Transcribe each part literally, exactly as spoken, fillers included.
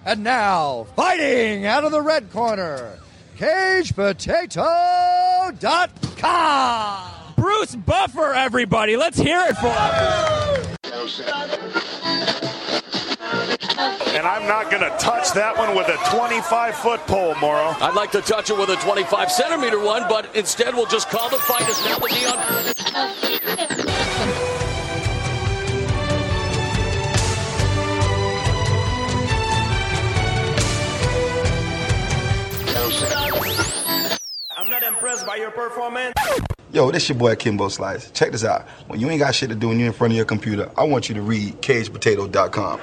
And now, fighting out of the red corner, cage potato dot com. Bruce Buffer, everybody. Let's hear it for him. And I'm not going to touch that one with a twenty-five foot pole, Morrow. I'd like to touch it with a twenty-five centimeter one, but instead we'll just call the fight as now the Neon. I'm not impressed by your performance. Yo, this your boy Kimbo Slice. Check this out. When you ain't got shit to do and you're in front of your computer, I want you to read cage potato dot com.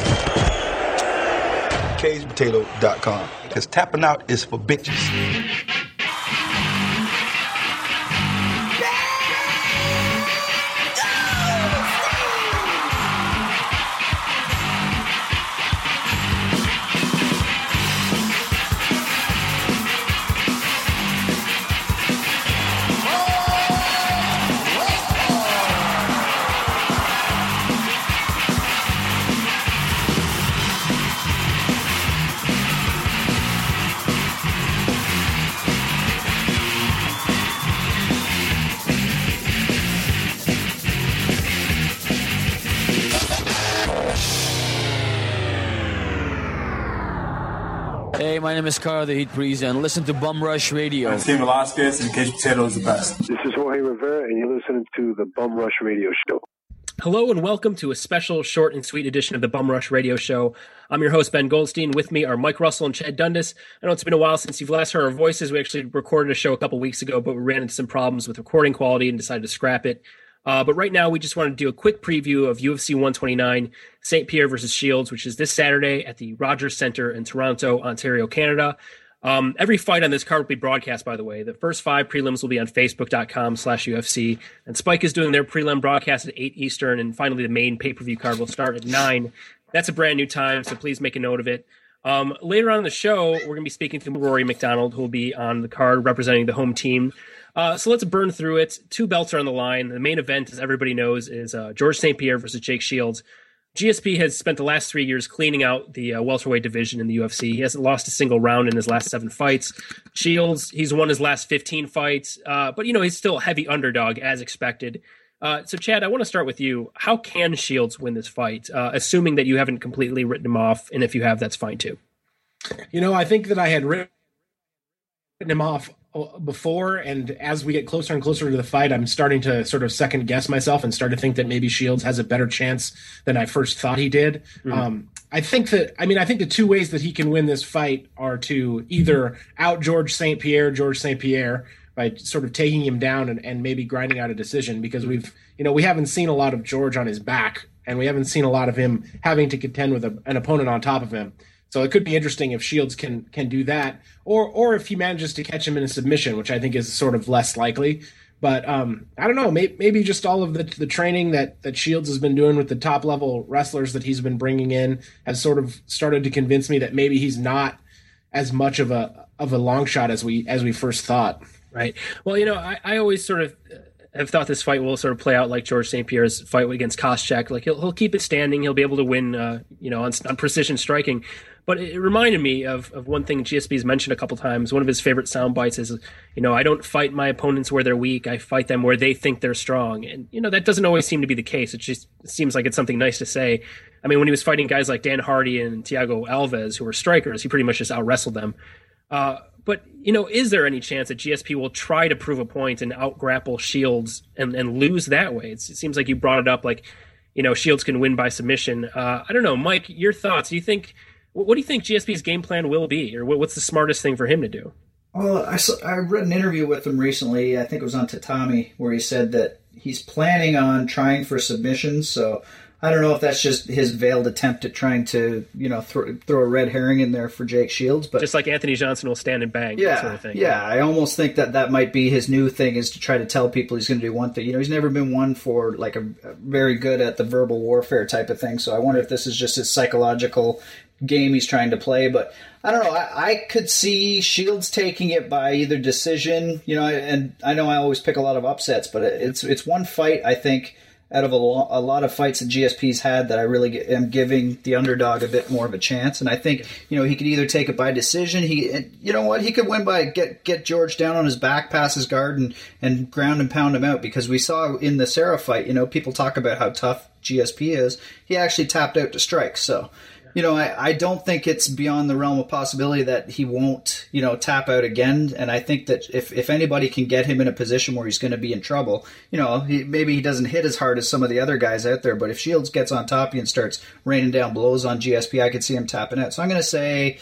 cage potato dot com. Because tapping out is for bitches. Hey, my name is Carl the Heat Breeze, and listen to Bum Rush Radio. I'm Steve Velasquez, and Cage Potato is the best. This is Jorge Rivera, and you're listening to the Bum Rush Radio Show. Hello, and welcome to a special short and sweet edition of the Bum Rush Radio Show. I'm your host, Ben Goldstein. With me are Mike Russell and Chad Dundas. I know it's been a while since you've last heard our voices. We actually recorded a show a couple weeks ago, but we ran into some problems with recording quality and decided to scrap it. Uh, but right now, we just wanted to do a quick preview of U F C one twenty-nine, Saint Pierre versus Shields, which is this Saturday at the Rogers Centre in Toronto, Ontario, Canada. Um, every fight on this card will be broadcast, by the way. The first five prelims will be on facebook.com slash UFC. And Spike is doing their prelim broadcast at eight Eastern. And finally, the main pay-per-view card will start at nine. That's a brand new time, so please make a note of it. Um, later on in the show, we're going to be speaking to Rory McDonald, who will be on the card representing the home team. Uh, so let's burn through it. Two belts are on the line. The main event, as everybody knows, is uh, George Saint Pierre versus Jake Shields. G S P has spent the last three years cleaning out the uh, welterweight division in the U F C. He hasn't lost a single round in his last seven fights. Shields, he's won his last fifteen fights, uh, but, you know, he's still a heavy underdog, as expected. Uh, so, Chad, I want to start with you. How can Shields win this fight, uh, assuming that you haven't completely written him off? And if you have, that's fine, too. You know, I think that I had written him off before, and as we get closer and closer to the fight, I'm starting to sort of second guess myself and start to think that maybe Shields has a better chance than I first thought he did. Mm-hmm. Um, I think that, I mean, I think the two ways that he can win this fight are to either out George Saint Pierre, George Saint Pierre, by sort of taking him down and, and maybe grinding out a decision, because we've, you know, we haven't seen a lot of George on his back, and we haven't seen a lot of him having to contend with a, an opponent on top of him. So it could be interesting if Shields can can do that, or or if he manages to catch him in a submission, which I think is sort of less likely. But um, I don't know, maybe, maybe just all of the the training that, that Shields has been doing with the top level wrestlers that he's been bringing in has sort of started to convince me that maybe he's not as much of a of a long shot as we as we first thought. Right. Well, you know, I, I always sort of have thought this fight will sort of play out like George Saint Pierre's fight against Koscheck. Like he'll he'll keep it standing. He'll be able to win, uh, you know, on, on precision striking. But it reminded me of, of one thing G S P's mentioned a couple times. One of his favorite sound bites is, you know, I don't fight my opponents where they're weak. I fight them where they think they're strong. And, you know, that doesn't always seem to be the case. It just seems like it's something nice to say. I mean, when he was fighting guys like Dan Hardy and Thiago Alves, who were strikers, he pretty much just out-wrestled them. Uh, but, you know, is there any chance that G S P will try to prove a point and out-grapple Shields and, and lose that way? It's, it seems like you brought it up like, you know, Shields can win by submission. Uh, I don't know. Mike, your thoughts. Do you think... What do you think G S P's game plan will be, or what's the smartest thing for him to do? Well, I, saw, I read an interview with him recently, I think it was on Tatami, where he said that he's planning on trying for submissions, so I don't know if that's just his veiled attempt at trying to, you know, throw, throw a red herring in there for Jake Shields. But just like Anthony Johnson will stand and bang, yeah, that sort of thing. Yeah, I almost think that that might be his new thing, is to try to tell people he's going to do one thing. You know, he's never been one for, like, a, a very good at the verbal warfare type of thing, so I wonder if this is just his psychological game he's trying to play. But I don't know, I, I could see Shields taking it by either decision, you know, and I know I always pick a lot of upsets, but it's it's one fight, I think, out of a, lo- a lot of fights that G S P's had that I really get, am giving the underdog a bit more of a chance. And I think, you know, he could either take it by decision. He, you know what, he could win by get get George down on his back, pass his guard, and, and ground and pound him out. Because we saw in the Serra fight, you know, people talk about how tough G S P is. He actually tapped out to strike. So, you know, I, I don't think it's beyond the realm of possibility that he won't, you know, tap out again. And I think that if, if anybody can get him in a position where he's going to be in trouble, you know, he, maybe he doesn't hit as hard as some of the other guys out there. But if Shields gets on top of you and starts raining down blows on G S P, I could see him tapping out. So I'm going to say,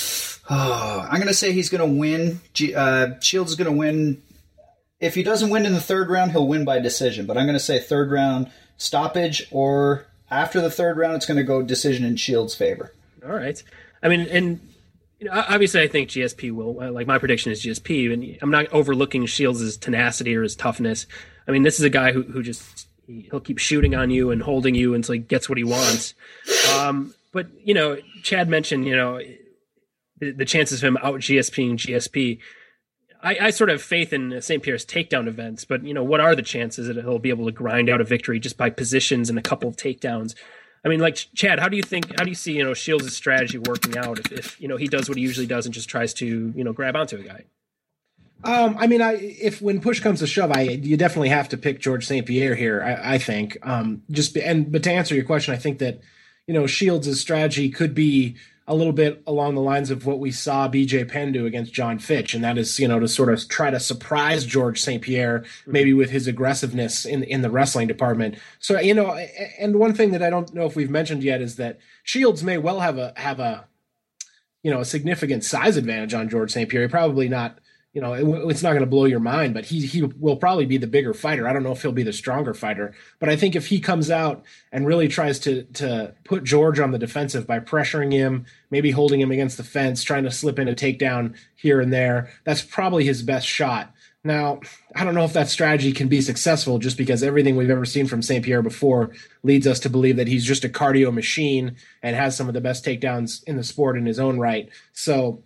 oh, I'm going to say he's going to win. G, uh, Shields is going to win. If he doesn't win in the third round, he'll win by decision. But I'm going to say third round stoppage, or after the third round, it's going to go decision in Shields' favor. All right. I mean, and you know, obviously, I think G S P will. Like, my prediction is G S P, and I'm not overlooking Shields' tenacity or his toughness. I mean, this is a guy who who just he'll keep shooting on you and holding you until he gets what he wants. Um, but you know, Chad mentioned you know the, the chances of him out G S P-ing G S P. I, I sort of have faith in Saint Pierre's takedown events, but you know, what are the chances that he'll be able to grind out a victory just by positions and a couple of takedowns? I mean, like Chad, how do you think? How do you see you know Shields' strategy working out if, if you know he does what he usually does and just tries to you know grab onto a guy? Um, I mean, I if when push comes to shove, I you definitely have to pick George Saint Pierre here. I, I think um, just and but to answer your question, I think that you know Shields' strategy could be a little bit along the lines of what we saw B J Penn do against John Fitch, and that is, you know, to sort of try to surprise George Saint Pierre, maybe with his aggressiveness in in the wrestling department. So, you know, and one thing that I don't know if we've mentioned yet is that Shields may well have a have a, you know, a significant size advantage on George Saint Pierre. Probably not, you know, it, it's not going to blow your mind, but he he will probably be the bigger fighter. I don't know if he'll be the stronger fighter, but I think if he comes out and really tries to to put George on the defensive by pressuring him, maybe holding him against the fence, trying to slip in a takedown here and there, that's probably his best shot. Now, I don't know if that strategy can be successful just because everything we've ever seen from Saint Pierre before leads us to believe that he's just a cardio machine and has some of the best takedowns in the sport in his own right. So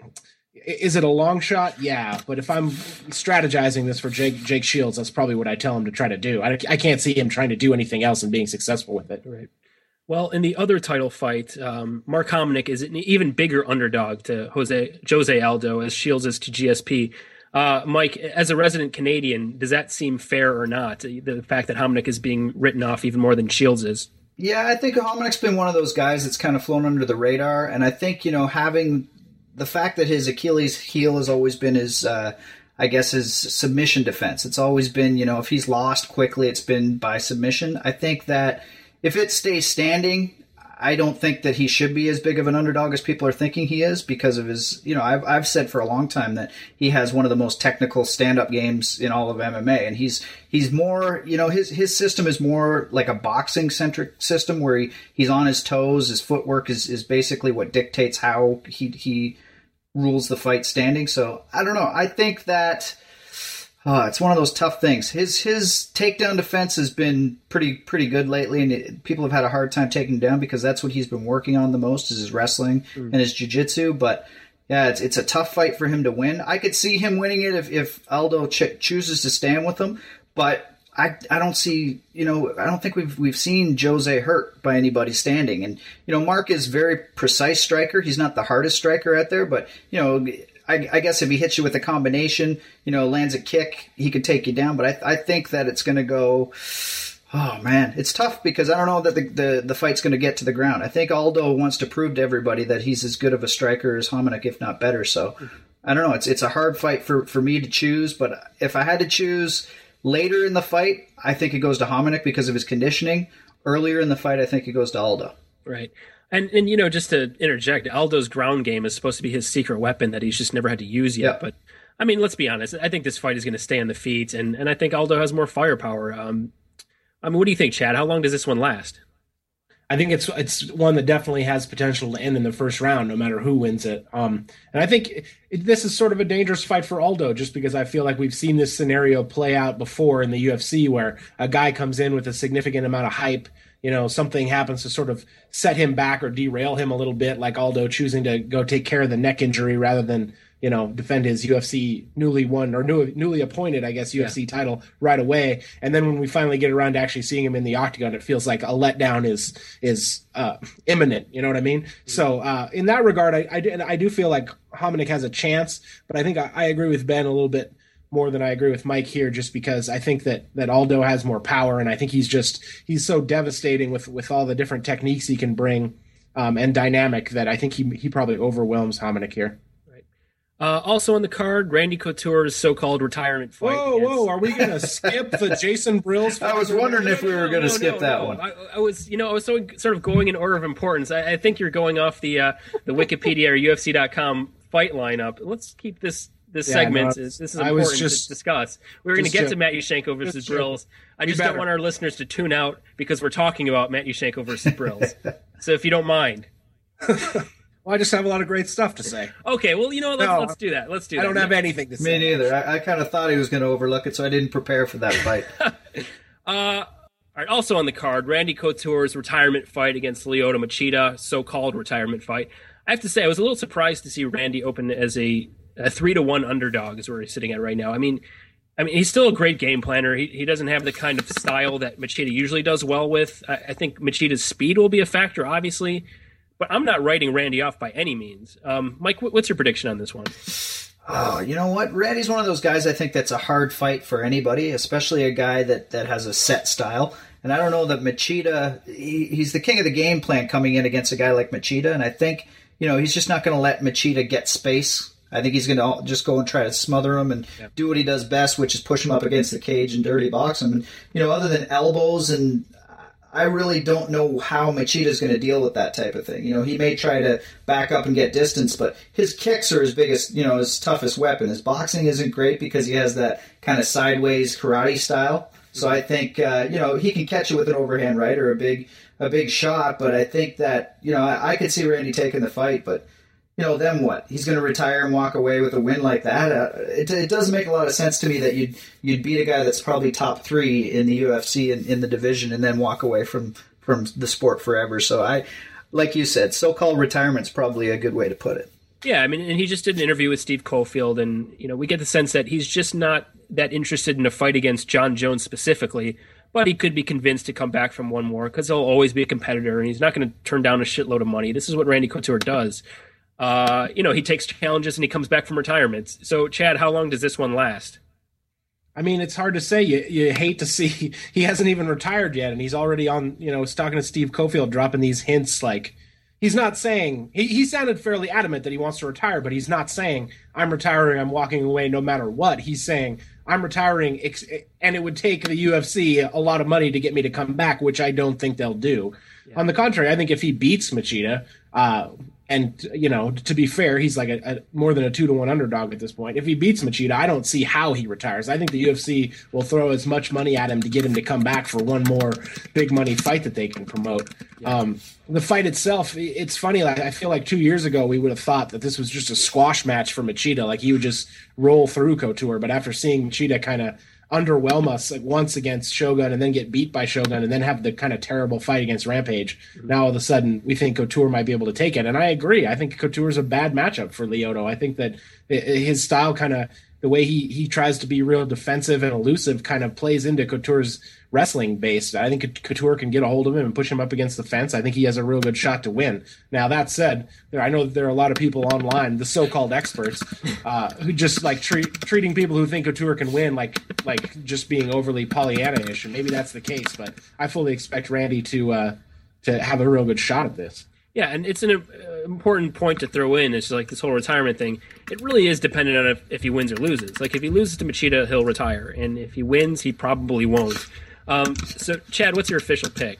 is it a long shot? Yeah. But if I'm strategizing this for Jake, Jake Shields, that's probably what I tell him to try to do. I, I can't see him trying to do anything else and being successful with it. Right. Well, in the other title fight, um, Mark Hominick is an even bigger underdog to Jose Jose Aldo as Shields is to G S P. Uh, Mike, as a resident Canadian, does that seem fair or not? The fact that Hominick is being written off even more than Shields is. Yeah, I think Hominick's been one of those guys that's kind of flown under the radar, and I think you know having the fact that his Achilles heel has always been his, uh, I guess, his submission defense. It's always been, you know, if he's lost quickly, it's been by submission. I think that if it stays standing, I don't think that he should be as big of an underdog as people are thinking he is because of his, you know, I've I've said for a long time that he has one of the most technical stand-up games in all of M M A, and he's he's more, you know, his his system is more like a boxing-centric system where he, he's on his toes, his footwork is, is basically what dictates how he he rules the fight standing. So I don't know. I think that uh, it's one of those tough things. His his takedown defense has been pretty pretty good lately, and it, people have had a hard time taking him down because that's what he's been working on the most is his wrestling mm. and his jiu-jitsu. But yeah, it's it's a tough fight for him to win. I could see him winning it if if Aldo ch- chooses to stand with him, but I, I don't see, you know, I don't think we've we've seen Jose hurt by anybody standing. And, you know, Mark is very precise striker. He's not the hardest striker out there, but, you know, I, I guess if he hits you with a combination, you know, lands a kick, he could take you down. But I, I think that it's going to go, oh, man, it's tough because I don't know that the, the, the fight's going to get to the ground. I think Aldo wants to prove to everybody that he's as good of a striker as Hominick, if not better. So, I don't know. It's, it's a hard fight for, for me to choose, but if I had to choose later in the fight, I think it goes to Hominick because of his conditioning. Earlier in the fight, I think it goes to Aldo. Right. And, and you know, just to interject, Aldo's ground game is supposed to be his secret weapon that he's just never had to use yet. Yep. But, I mean, let's be honest. I think this fight is going to stay on the feet, and, and I think Aldo has more firepower. Um, I mean, what do you think, Chad? How long does this one last? I think it's it's one that definitely has potential to end in the first round, no matter who wins it. Um, and I think it, this is sort of a dangerous fight for Aldo, just because I feel like we've seen this scenario play out before in the U F C, where a guy comes in with a significant amount of hype. You know, something happens to sort of set him back or derail him a little bit, like Aldo choosing to go take care of the neck injury rather than, you know, defend his U F C newly won or new, newly appointed, I guess, U F C yeah. title right away. And then when we finally get around to actually seeing him in the octagon, it feels like a letdown is is uh, imminent. You know what I mean? Mm-hmm. So uh, in that regard, I, I, do, I do feel like Hominick has a chance, but I think I, I agree with Ben a little bit more than I agree with Mike here, just because I think that that Aldo has more power, and I think he's just he's so devastating with with all the different techniques he can bring um, and dynamic that I think he he probably overwhelms Hominick here. Uh, also on the card, Randy Couture's so-called retirement fight. Whoa, against... whoa! Are we going to skip the Jason Brills? I was wondering if we were going to no, skip no, that no. one. I, I was, you know, I was so, sort of going in order of importance. I, I think you're going off the uh, the Wikipedia or U F C dot com fight lineup. Let's keep this this yeah, segment. No, this is important just, to discuss. We're going to get to Matt Yushchenko versus Brills. I just don't want our listeners to tune out because we're talking about Matt Yushchenko versus Brills. So if you don't mind. Well, I just have a lot of great stuff to say. Okay, well, you know what? Let's, no, let's do that. Let's do I that. I don't have anything to say. Me neither. I, I kind of thought he was going to overlook it, so I didn't prepare for that fight. uh, all right, also on the card, Randy Couture's retirement fight against Lyoto Machida, so-called retirement fight. I have to say, I was a little surprised to see Randy open as a, a three to one underdog is where he's sitting at right now. I mean, I mean, he's still a great game planner. He he doesn't have the kind of style that Machida usually does well with. I, I think Machida's speed will be a factor, obviously. But I'm not writing Randy off by any means. Um, Mike, what's your prediction on this one? Oh, you know what? Randy's one of those guys I think that's a hard fight for anybody, especially a guy that, that has a set style. And I don't know that Machida, he, he's the king of the game plan coming in against a guy like Machida. And I think, you know, he's just not going to let Machida get space. I think he's going to just go and try to smother him and yeah. do what he does best, which is push him up against the cage and dirty box him. And, you know, other than elbows and I really don't know how Machida's going to deal with that type of thing. You know, he may try to back up and get distance, but his kicks are his biggest, you know, his toughest weapon. His boxing isn't great because he has that kind of sideways karate style. So I think, uh, you know, he can catch it with an overhand right or a big a big shot, but I think that, you know, I, I could see Randy taking the fight, but, you know, then what? He's going to retire and walk away with a win like that? Uh, it, it doesn't make a lot of sense to me that you'd you'd beat a guy that's probably top three in the U F C in, in the division and then walk away from, from the sport forever. So I, like you said, so-called retirement's probably a good way to put it. Yeah, I mean, and he just did an interview with Steve Cofield, and, you know, we get the sense that he's just not that interested in a fight against John Jones specifically, but he could be convinced to come back from one more because he'll always be a competitor, and he's not going to turn down a shitload of money. This is what Randy Couture does. Uh, you know, he takes challenges and he comes back from retirement. So, Chad, how long does this one last? I mean, it's hard to say. You you hate to see he hasn't even retired yet, and he's already on, you know, talking to Steve Cofield, dropping these hints like he's not saying he, he sounded fairly adamant that he wants to retire, but he's not saying I'm retiring, I'm walking away no matter what. He's saying I'm retiring, and it would take the U F C a lot of money to get me to come back, which I don't think they'll do. Yeah. On the contrary, I think if he beats Machida, uh, and, you know, to be fair, he's like a, a more than a two to one underdog at this point. If he beats Machida, I don't see how he retires. I think the U F C will throw as much money at him to get him to come back for one more big money fight that they can promote. Yeah. Um, the fight itself, it's funny. Like, I feel like two years ago we would have thought that this was just a squash match for Machida. Like he would just roll through Couture. But after seeing Machida kind of underwhelm us like once against Shogun and then get beat by Shogun and then have the kind of terrible fight against Rampage, mm-hmm. now all of a sudden we think Couture might be able to take it. And I agree. I think Couture is a bad matchup for Lyoto. I think that his style kind of, the way he, he tries to be real defensive and elusive kind of plays into Couture's wrestling base. I think Couture can get a hold of him and push him up against the fence. I think he has a real good shot to win. Now, that said, there, I know that there are a lot of people online, the so-called experts, uh, who just like treat, treating people who think Couture can win like like just being overly Pollyanna-ish, and maybe that's the case, but I fully expect Randy to uh, to have a real good shot at this. Yeah, and it's an uh, important point to throw in. It's like this whole retirement thing. It really is dependent on if, if he wins or loses. Like, if he loses to Machida, he'll retire. And if he wins, he probably won't. Um, so, Chad, what's your official pick?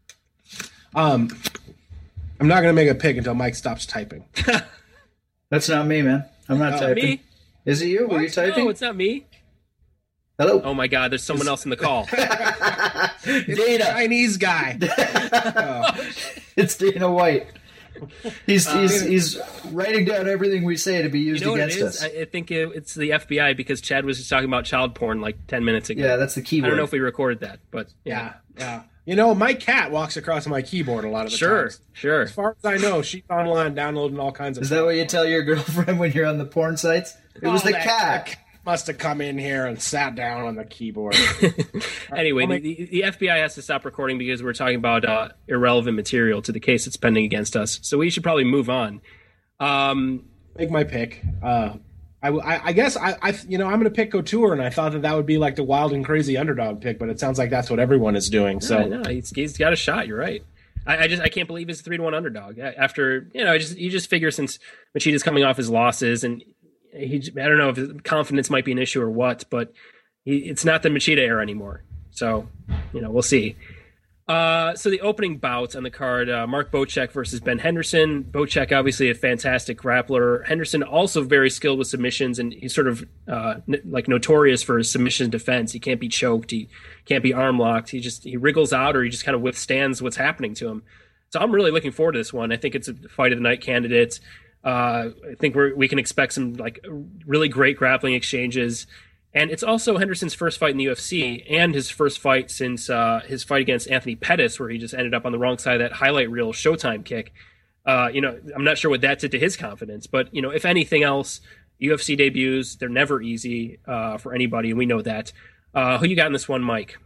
Um, I'm not going to make a pick until Mike stops typing. That's not me, man. I'm not uh, typing. Me? Is it you? What? Were you typing? No, it's not me. Hello? Oh, my God. There's someone else in the call. Dana. Chinese guy. oh. It's Dana White. he's Uh, he's he's writing down everything we say to be used you know against what it is? us. I I think it, it's the F B I because Chad was just talking about child porn like ten minutes ago. Yeah, that's the key I don't word. know if we recorded that, but Yeah, yeah. You know, my cat walks across my keyboard a lot of the Sure, times. sure. As far as I know, she's online downloading all kinds of Is that what you tell your girlfriend when you're on the porn sites? It was Oh, the that- cat. that must have come in here and sat down on the keyboard. Anyway, I'll the, make- the, the F B I has to stop recording because we're talking about uh, irrelevant material to the case that's pending against us. So we should probably move on. Um, Make my pick. Uh, I, I, I guess I, I, you know, I'm going to pick Couture, and I thought that that would be like the wild and crazy underdog pick, but it sounds like that's what everyone is doing. So no, no, he's, he's got a shot. You're right. I, I just I can't believe it's a three to one underdog. After you know, I just you just figure since Machida's coming off his losses, and he I don't know if his confidence might be an issue or what, but he, it's not the Machida era anymore. So you know, we'll see. Uh, so the opening bout on the card, uh, Mark Bocek versus Ben Henderson. Bocek, obviously a fantastic grappler. Henderson also very skilled with submissions, and he's sort of uh, n- like notorious for his submission defense. He can't be choked. He can't be arm locked. He just he wriggles out, or he just kind of withstands what's happening to him. So I'm really looking forward to this one. I think it's a fight of the night candidate. Uh, I think we're, we can expect some like really great grappling exchanges. And it's also Henderson's first fight in the U F C and his first fight since uh, his fight against Anthony Pettis, where he just ended up on the wrong side of that highlight reel Showtime kick. Uh, you know, I'm not sure what that did to his confidence, but, you know, if anything else, U F C debuts, they're never easy uh, for anybody, and we know that. Uh, who you got in this one, Mike?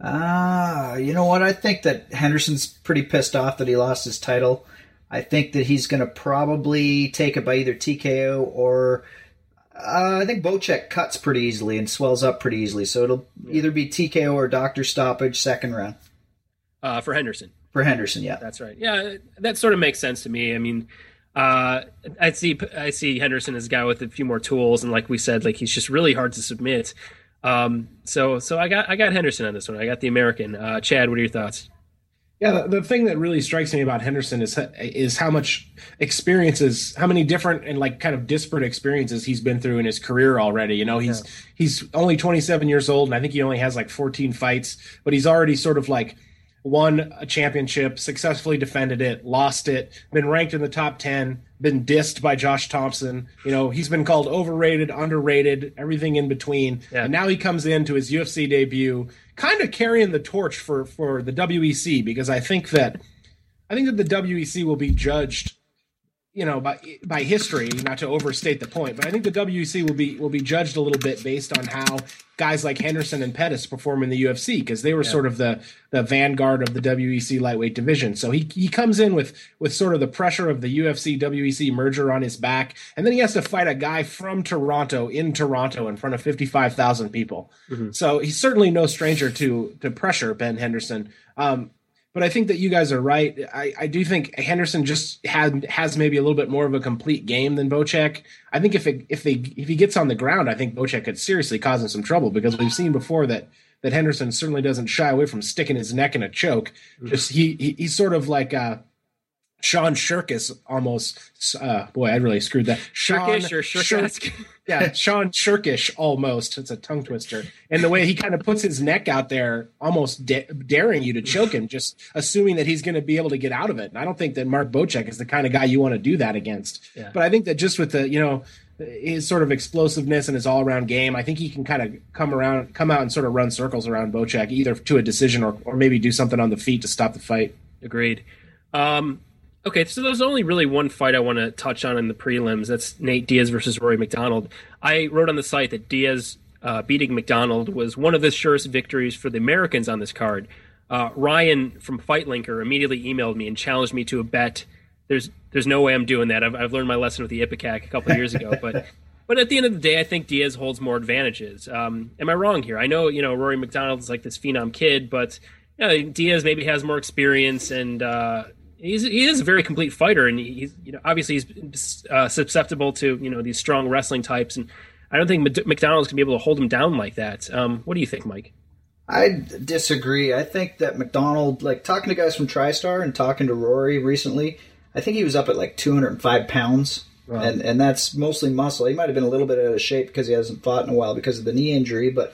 Ah, you know what? I think that Henderson's pretty pissed off that he lost his title. I think that he's going to probably take it by either T K O or... Uh, I think Bocek cuts pretty easily and swells up pretty easily, so it'll either be T K O or doctor stoppage second round. Uh, for Henderson. For Henderson, yeah. That's right. Yeah, that sort of makes sense to me. I mean, uh, I see I see Henderson as a guy with a few more tools, and like we said, like he's just really hard to submit. Um, so so I got I got Henderson on this one. I got the American. Uh, Chad, what are your thoughts? Yeah, the, the thing that really strikes me about Henderson is is how much experiences, how many different and like kind of disparate experiences he's been through in his career already. You know, he's yeah. he's only twenty-seven years old, and I think he only has like fourteen fights, but he's already sort of like won a championship, successfully defended it, lost it, been ranked in the top ten, been dissed by Josh Thompson. You know, he's been called overrated, underrated, everything in between. Yeah. And now he comes into his U F C debut, kind of carrying the torch for, for the W E C, because I think that I think that the W E C will be judged, you know, by by history, not to overstate the point, but I think the W E C will be will be judged a little bit based on how guys like Henderson and Pettis perform in the U F C, because they were yeah. sort of the the vanguard of the W E C lightweight division. So he he comes in with with sort of the pressure of the U F C W E C merger on his back, and then he has to fight a guy from Toronto in Toronto in front of fifty-five thousand people. Mm-hmm. So he's certainly no stranger to to pressure, Ben Henderson. Um, But I think that you guys are right. I, I do think Henderson just had has maybe a little bit more of a complete game than Bocek. I think if it, if they if he gets on the ground, I think Bocek could seriously cause him some trouble, because we've seen before that that Henderson certainly doesn't shy away from sticking his neck in a choke. Mm-hmm. Just he, he he's sort of like uh, Sean Shirkus almost. Uh, boy, I really screwed that. Shirkish or Shirkish? Yeah, Sean Shirkish almost. It's a tongue twister. And the way he kind of puts his neck out there, almost da- daring you to choke him, just assuming that he's going to be able to get out of it. And I don't think that Mark Bocek is the kind of guy you want to do that against. Yeah. But I think that just with the, you know, his sort of explosiveness and his all-around game, I think he can kind of come around, come out and sort of run circles around Bocek, either to a decision or, or maybe do something on the feet to stop the fight. Agreed. Um, Okay, so there's only really one fight I want to touch on in the prelims. That's Nate Diaz versus Rory McDonald. I wrote on the site that Diaz uh, beating McDonald was one of the surest victories for the Americans on this card. Uh, Ryan from FightLinker immediately emailed me and challenged me to a bet. There's there's no way I'm doing that. I've, I've learned my lesson with the Ipecac a couple of years ago. But but at the end of the day, I think Diaz holds more advantages. Um, am I wrong here? I know, you know, Rory McDonald is like this phenom kid, but you know, Diaz maybe has more experience, and uh, He's he is a very complete fighter, and he's you know obviously he's uh, susceptible to you know these strong wrestling types, and I don't think McDonald's can be able to hold him down like that. Um, what do you think, Mike? I disagree. I think that McDonald, like talking to guys from TriStar and talking to Rory recently, I think he was up at like two hundred five pounds, wow. and and that's mostly muscle. He might have been a little bit out of shape because he hasn't fought in a while because of the knee injury, but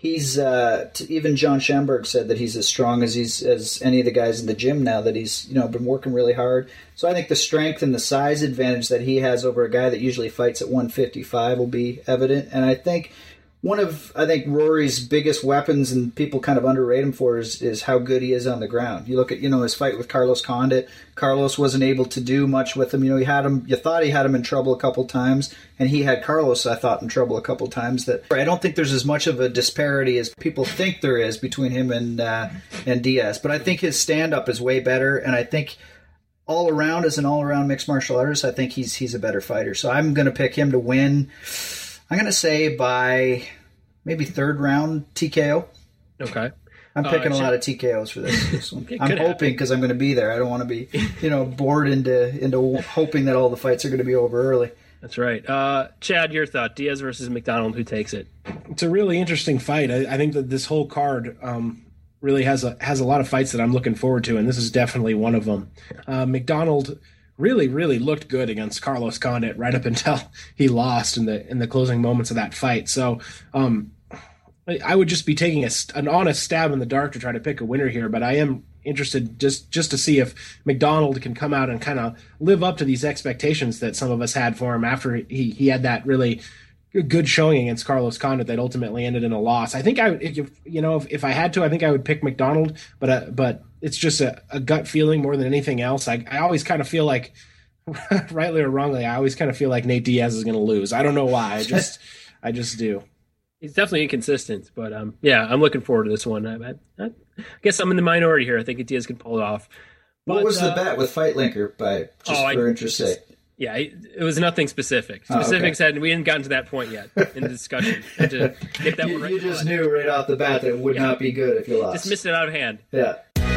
he's uh, t- even John Schamberg said that he's as strong as he's as any of the guys in the gym now. That he's you know been working really hard. So I think the strength and the size advantage that he has over a guy that usually fights at one fifty-five will be evident. And I think one of I think Rory's biggest weapons, and people kind of underrate him for, is, is how good he is on the ground. You look at you know his fight with Carlos Condit. Carlos wasn't able to do much with him. You know he had him. You thought he had him in trouble a couple times, and he had Carlos, I thought, in trouble a couple times. That I don't think there's as much of a disparity as people think there is between him and uh, and Diaz. But I think his stand up is way better, and I think all around as an all around mixed martial artist, I think he's he's a better fighter. So I'm going to pick him to win. I'm going to say by maybe third round T K O. Okay. I'm picking uh, a lot of T K Os for this, this one. I'm happen. hoping because I'm going to be there. I don't want to be, you know, bored into into hoping that all the fights are going to be over early. That's right. Uh, Chad, your thought. Diaz versus McDonald. Who takes it? It's a really interesting fight. I, I think that this whole card um, really has a has a lot of fights that I'm looking forward to, and this is definitely one of them. Uh, McDonald really, really looked good against Carlos Condit right up until he lost in the in the closing moments of that fight. So um, I, I would just be taking a, an honest stab in the dark to try to pick a winner here, but I am interested just just to see if McDonald can come out and kind of live up to these expectations that some of us had for him after he he had that really good showing against Carlos Condit that ultimately ended in a loss. I think I would, if, you know, if, if I had to, I think I would pick McDonald, but uh, but it's just a, a gut feeling more than anything else. I I always kind of feel like, rightly or wrongly, I always kind of feel like Nate Diaz is going to lose. I don't know why. I just I just do. He's definitely inconsistent, but um, yeah, I'm looking forward to this one. I, I, I guess I'm in the minority here. I think Diaz can pull it off. But, what was the uh, bet with Fight Linker? By just oh, for I, interest's sake. Yeah, it was nothing specific. Specifics oh, okay. had we hadn't gotten to that point yet in the discussion. Had to get that you, one right. You just knew right off the bat that it would yeah. not be good if you lost. Just missed it out of hand. Yeah.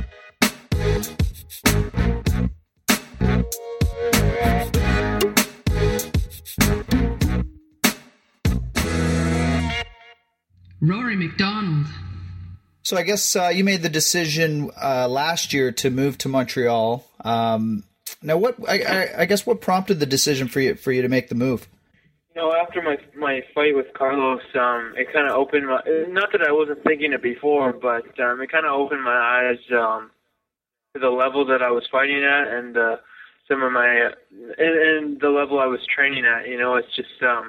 Rory McDonald. So I guess uh, you made the decision uh, last year to move to Montreal. Um, now, what I, I, I guess what prompted the decision for you for you to make the move? You know, after my my fight with Carlos, um, it kind of opened my. Not that I wasn't thinking it before, but um, it kind of opened my eyes um, to the level that I was fighting at, and uh, some of my and, and the level I was training at. You know, it's just um,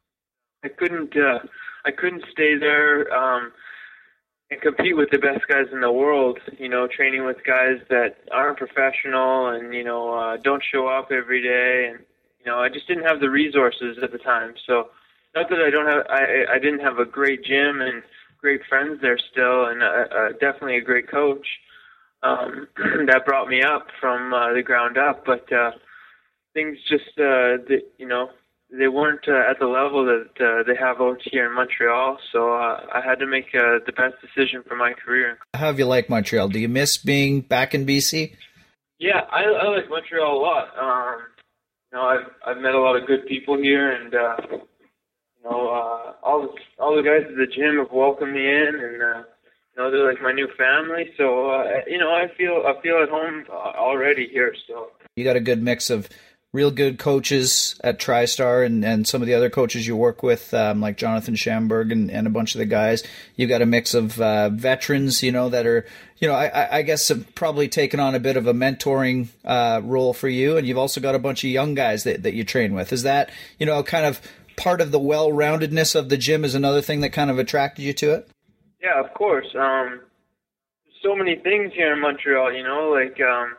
I couldn't uh, I couldn't stay there. Um, and compete with the best guys in the world, you know, training with guys that aren't professional and, you know, uh, don't show up every day. And, you know, I just didn't have the resources at the time. So not that I don't have, I, I didn't have a great gym and great friends there still, and uh, uh, definitely a great coach um, that brought me up from uh, the ground up. But uh, things just, uh, the, you know, they weren't uh, at the level that uh, they have out here in Montreal, so uh, I had to make uh, the best decision for my career. How have you liked Montreal? Do you miss being back in B C? Yeah, I, I like Montreal a lot. Um, you know, I've I've met a lot of good people here, and uh, you know, uh, all the all the guys at the gym have welcomed me in, and uh, you know, they're like my new family. So uh, you know, I feel I feel at home already here. So you got a good mix of real good coaches at TriStar and, and some of the other coaches you work with, um, like Jonathan Schamberg and, and a bunch of the guys. You got a mix of uh, veterans, you know, that are, you know, I, I guess have probably taken on a bit of a mentoring uh, role for you. And you've also got a bunch of young guys that, that you train with. Is that, you know, kind of part of the well-roundedness of the gym is another thing that kind of attracted you to it? Yeah, of course. Um, so many things here in Montreal, you know, like, um,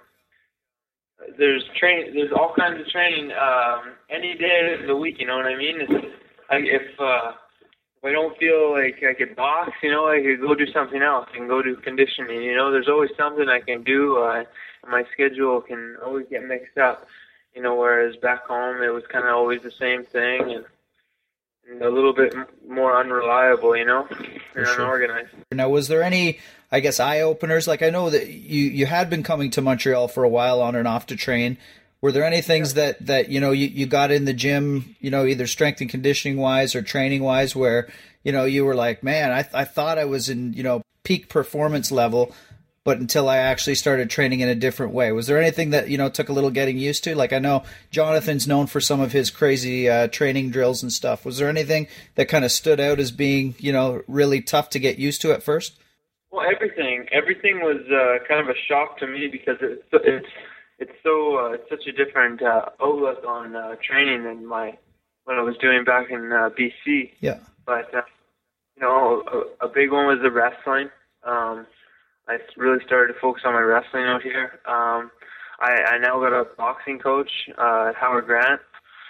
There's train. There's all kinds of training um, any day of the week. You know what I mean? It's, I, if uh, if I don't feel like I could box, you know, I could go do something else. I can go do conditioning. You know, there's always something I can do. Uh, and my schedule can always get mixed up. You know, whereas back home it was kind of always the same thing and, and a little bit more unreliable. You know, and sure. unorganized. Now, was there any, I guess, eye-openers? Like, I know that you, you had been coming to Montreal for a while on and off to train. Were there any things yeah. that, that, you know, you, you got in the gym, you know, either strength and conditioning-wise or training-wise where, you know, you were like, man, I, I thought I was in, you know, peak performance level, but until I actually started training in a different way. Was there anything that, you know, took a little getting used to? Like, I know Jonathan's known for some of his crazy uh, training drills and stuff. Was there anything that kind of stood out as being, you know, really tough to get used to at first? Well, everything. Everything was uh, kind of a shock to me because it's it's it's so uh, it's such a different uh, outlook on uh, training than my what I was doing back in uh, B C. Yeah. But uh, you know, a, a big one was the wrestling. Um, I really started to focus on my wrestling out here. Um, I, I now got a boxing coach uh, at Howard Grant.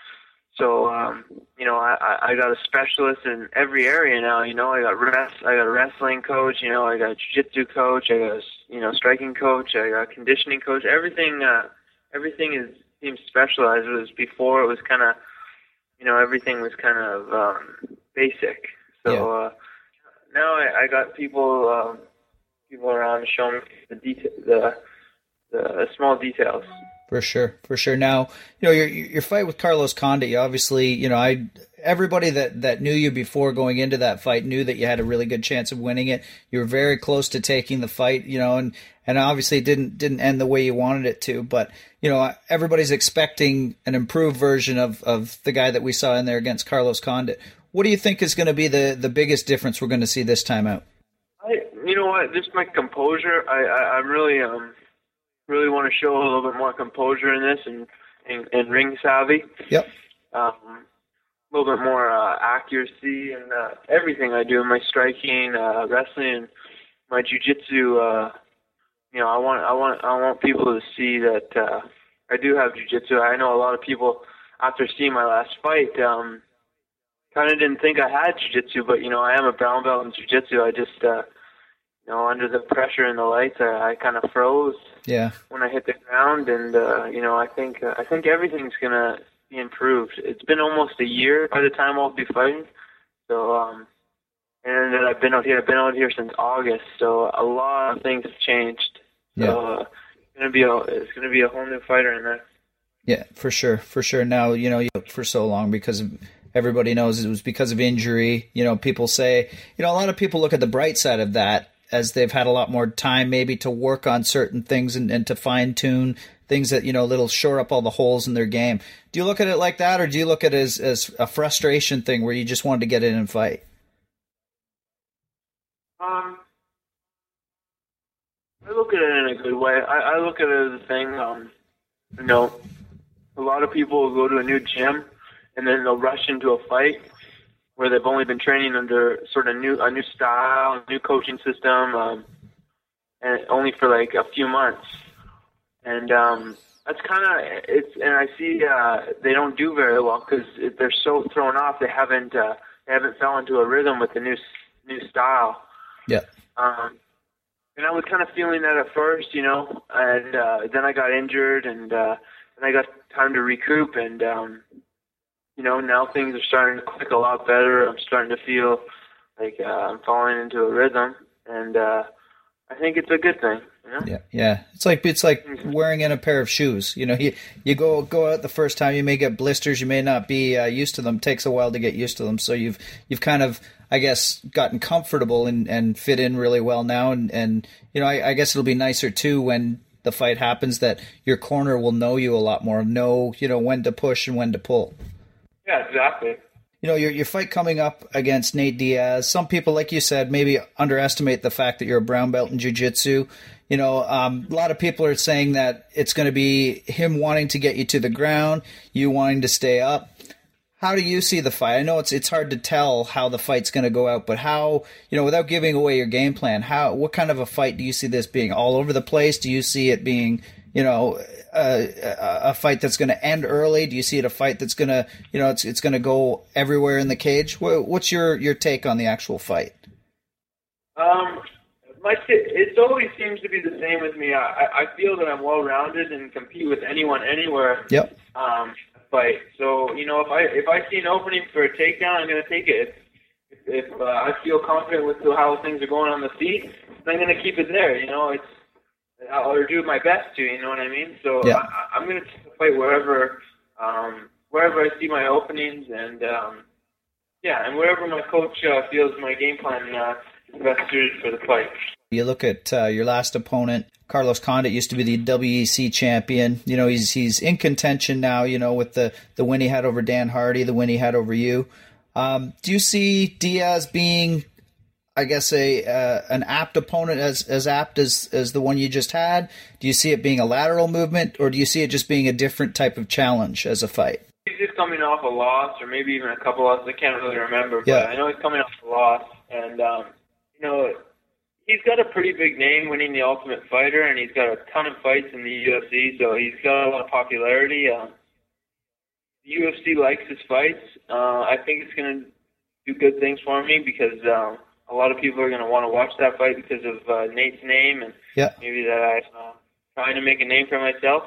So, um, you know, I, I got a specialist in every area now. You know, I got rest, I got a wrestling coach. You know, I got a jiu-jitsu coach. I got a, you know, striking coach. I got a conditioning coach. Everything, uh, everything is seems specialized. It was before. It was kind of, you know, everything was kind of um, basic. So yeah. uh, now I, I got people, um, people around to show me the detail, the, the small details. For sure, for sure. Now, you know, your your fight with Carlos Condit, you obviously, you know, I everybody that, that knew you before going into that fight knew that you had a really good chance of winning it. You were very close to taking the fight, you know, and, and obviously it didn't didn't end the way you wanted it to. But, you know, everybody's expecting an improved version of, of the guy that we saw in there against Carlos Condit. What do you think is going to be the, the biggest difference we're going to see this time out? I, you know what, just my composure. I, I, I'm really um. really want to show a little bit more composure in this and, and, and ring savvy. Yep. Um, a little bit more uh, accuracy and uh, everything I do, my striking, uh, wrestling, my jiu-jitsu. Uh, you know, I want I want I want people to see that uh, I do have jiu-jitsu. I know a lot of people after seeing my last fight um, kind of didn't think I had jiu-jitsu, but you know, I am a brown belt in jiu-jitsu. I just uh, you know, under the pressure and the lights, I, I kind of froze. Yeah. When I hit the ground, and uh, you know, I think uh, I think everything's gonna be improved. It's been almost a year by the time I'll be fighting. So, um, and then I've been out here. I've been out here since August. So a lot of things have changed. Yeah. So uh, it's gonna be a it's gonna be a whole new fighter in there. Yeah, for sure, for sure. Now, you know, you for so long because of, everybody knows it was because of injury. You know, people say, you know, a lot of people look at the bright side of that, as they've had a lot more time maybe to work on certain things and, and to fine-tune things that, you know, that'll shore up all the holes in their game. Do you look at it like that, or do you look at it as, as a frustration thing where you just wanted to get in and fight? Um, I look at it in a good way. I, I look at it as a thing, um, you know, a lot of people will go to a new gym and then they'll rush into a fight where they've only been training under sort of new a new style, new coaching system, um, and only for like a few months. And um, that's kind of it's. And I see uh, they don't do very well because they're so thrown off. They haven't uh, they haven't fell into a rhythm with the new new style. Yeah. Um, and I was kind of feeling that at first, you know, and uh, then I got injured, and uh, then I got time to recoup, and. Um, You know, now things are starting to click a lot better. I'm starting to feel like uh, I'm falling into a rhythm, and uh, I think it's a good thing. You know? Yeah, yeah. It's like it's like wearing in a pair of shoes. You know, you you go go out the first time, you may get blisters, you may not be uh, used to them. It takes a while to get used to them. So you've you've kind of, I guess, gotten comfortable and, and fit in really well now. And, and you know, I, I guess it'll be nicer too when the fight happens that your corner will know you a lot more, know you know when to push and when to pull. Yeah, exactly. You know, your your fight coming up against Nate Diaz, some people, like you said, maybe underestimate the fact that you're a brown belt in jiu-jitsu. You know, um, a lot of people are saying that it's going to be him wanting to get you to the ground, you wanting to stay up. How do you see the fight? I know it's it's hard to tell how the fight's going to go out, but how, you know, without giving away your game plan, how what kind of a fight do you see this being? All over the place? Do you see it being, you know, a, a fight that's going to end early? Do you see it a fight that's going to, you know, it's it's going to go everywhere in the cage? What's your, your take on the actual fight? Um, my it always seems to be the same with me. I, I feel that I'm well-rounded and compete with anyone, anywhere. Yep. Um, fight. So you know, if I if I see an opening for a takedown, I'm going to take it. If, if uh, I feel confident with how things are going on the feet, I'm going to keep it there. You know, it's. I'll do my best to, you know what I mean? So yeah. I, I'm going to fight wherever, um, wherever I see my openings, and um, yeah, and wherever my coach uh, feels my game plan uh, is best suited for the fight. You look at uh, your last opponent, Carlos Condit used to be the W E C champion. You know, he's he's in contention now, you know, with the, the win he had over Dan Hardy, the win he had over you. Um, do you see Diaz being, I guess, a uh, an apt opponent, as as apt as, as the one you just had? Do you see it being a lateral movement, or do you see it just being a different type of challenge as a fight? He's just coming off a loss, or maybe even a couple losses. I can't really remember, but Yeah. I know he's coming off a loss. And, um, you know, he's got a pretty big name winning the Ultimate Fighter, and he's got a ton of fights in the U F C, so he's got a lot of popularity. Uh, the U F C likes his fights. Uh, I think it's going to do good things for me because um, a lot of people are going to want to watch that fight because of uh, Nate's name and yeah. maybe that I'm uh, trying to make a name for myself.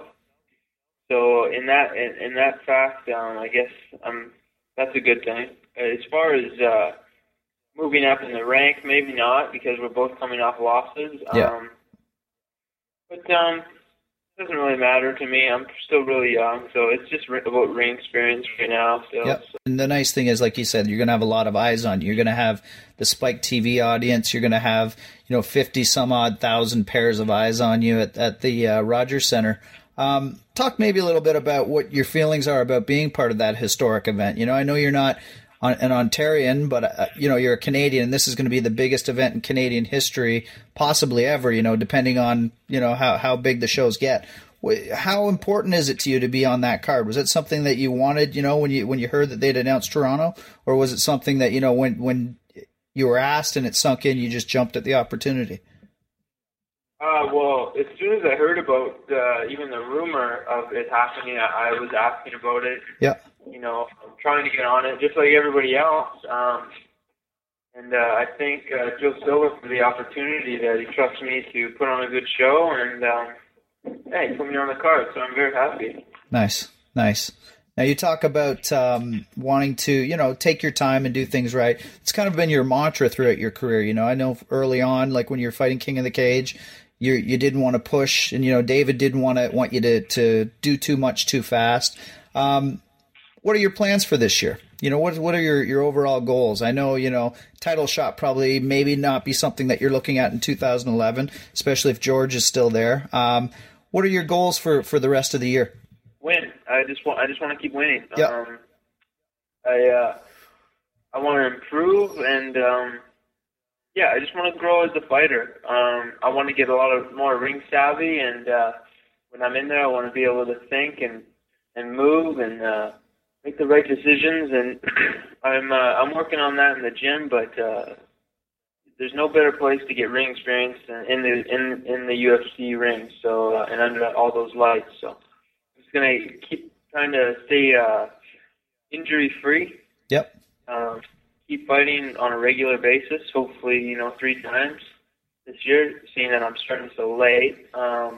So in that in, in that fact, um, I guess um, that's a good thing. As far as uh, moving up in the rank, maybe not because we're both coming off losses. Yeah. Um, but um, it doesn't really matter to me. I'm still really young, so it's just about ring experience right now. So, Yep. so. And the nice thing is, like you said, you're going to have a lot of eyes on you. You're going to have the Spike T V audience. You're going to have, you know, fifty some odd thousand pairs of eyes on you at, at the uh, Rogers Center. Um, talk maybe a little bit about what your feelings are about being part of that historic event. You know, I know you're not on, an Ontarian, but, uh, you know, you're a Canadian, and this is going to be the biggest event in Canadian history, possibly ever, you know, depending on, you know, how, how big the shows get. How important is it to you to be on that card? Was it something that you wanted, you know, when you when you heard that they'd announced Toronto? Or was it something that, you know, when, when you were asked and it sunk in, you just jumped at the opportunity? Uh, well, as soon as I heard about uh, even the rumor of it happening, I, I was asking about it. Yeah. You know, trying to get on it, just like everybody else. Um, and uh, I thank uh, Joe Silva for the opportunity that he trusts me to put on a good show, and um, hey, he put me on the card, so I'm very happy. Nice, nice. Now you talk about um, wanting to, you know, take your time and do things right. It's kind of been your mantra throughout your career. You know, I know early on, like when you're fighting King of the Cage, you you didn't want to push, and you know David didn't want to want you to to do too much too fast. Um, what are your plans for this year? You know, what what are your, your overall goals? I know, you know, title shot probably maybe not be something that you're looking at in two thousand eleven, especially if George is still there. Um, what are your goals for, for the rest of the year? Win. I just want I just want to keep winning. Yeah. Um, I uh, I want to improve, and um, yeah, I just want to grow as a fighter. Um, I want to get a lot of more ring savvy, and uh, when I'm in there, I want to be able to think and and move and uh, make the right decisions. And I'm uh, I'm working on that in the gym, but uh, there's no better place to get ring experience than in the in in the U F C ring. So uh, and under all those lights. So I'm just gonna keep trying to stay uh, injury free. Yep. Um, keep fighting on a regular basis. Hopefully, you know, three times this year. Seeing that I'm starting so late. Um,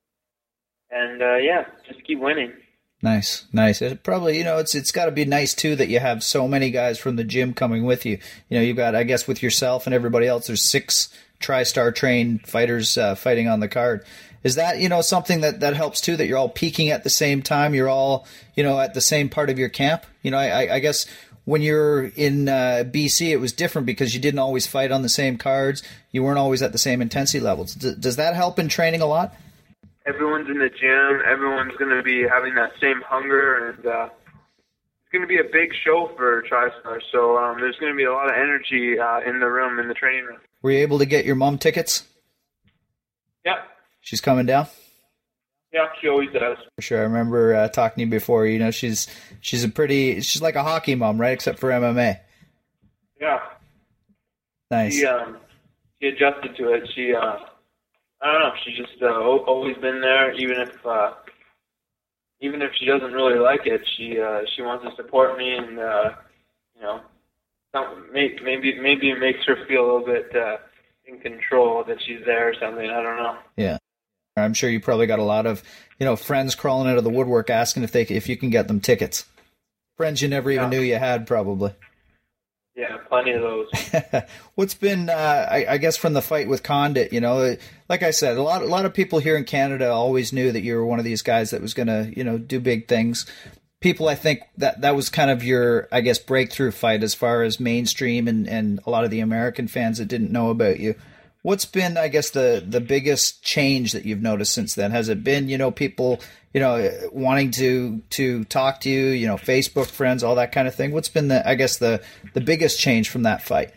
and uh, yeah, just keep winning. Nice, nice. It probably, you know, it's it's got to be nice too that you have so many guys from the gym coming with you. You know, you've got, I guess, with yourself and everybody else, there's six TriStar trained fighters uh, fighting on the card. Is that, you know, something that, that helps too, that you're all peaking at the same time? You're all, you know, at the same part of your camp? You know, I, I guess when you're in uh, B C, it was different because you didn't always fight on the same cards. You weren't always at the same intensity levels. D- does that help in training a lot? Everyone's in the gym. Everyone's going to be having that same hunger, and uh, it's going to be a big show for TriStar. So um, there's going to be a lot of energy uh, in the room, in the training room. Were you able to get your mom tickets? Yeah. She's coming down? Yeah, she always does. For sure. I remember uh, talking to you before. You know, she's she's a pretty, she's like a hockey mom, right? Except for M M A. Yeah. Nice. She, um, she adjusted to it. She, uh, I don't know. She's just uh, always been there, even if uh, even if she doesn't really like it. She uh, she wants to support me, and uh, you know, maybe maybe maybe it makes her feel a little bit uh, in control that she's there or something. I don't know. Yeah, I'm sure you probably got a lot of, you know, friends crawling out of the woodwork asking if they if you can get them tickets. Friends you never even Yeah. knew you had, probably. Yeah, plenty of those. What's been, uh, I, I guess, from the fight with Condit, you know, like I said, a lot, a lot of people here in Canada always knew that you were one of these guys that was going to, you know, do big things. People, I think that that was kind of your, I guess, breakthrough fight as far as mainstream and, and a lot of the American fans that didn't know about you. What's been, I guess, the, the biggest change that you've noticed since then? Has it been, you know, people, you know, wanting to to talk to you, you know, Facebook friends, all that kind of thing? What's been the, I guess, the the biggest change from that fight?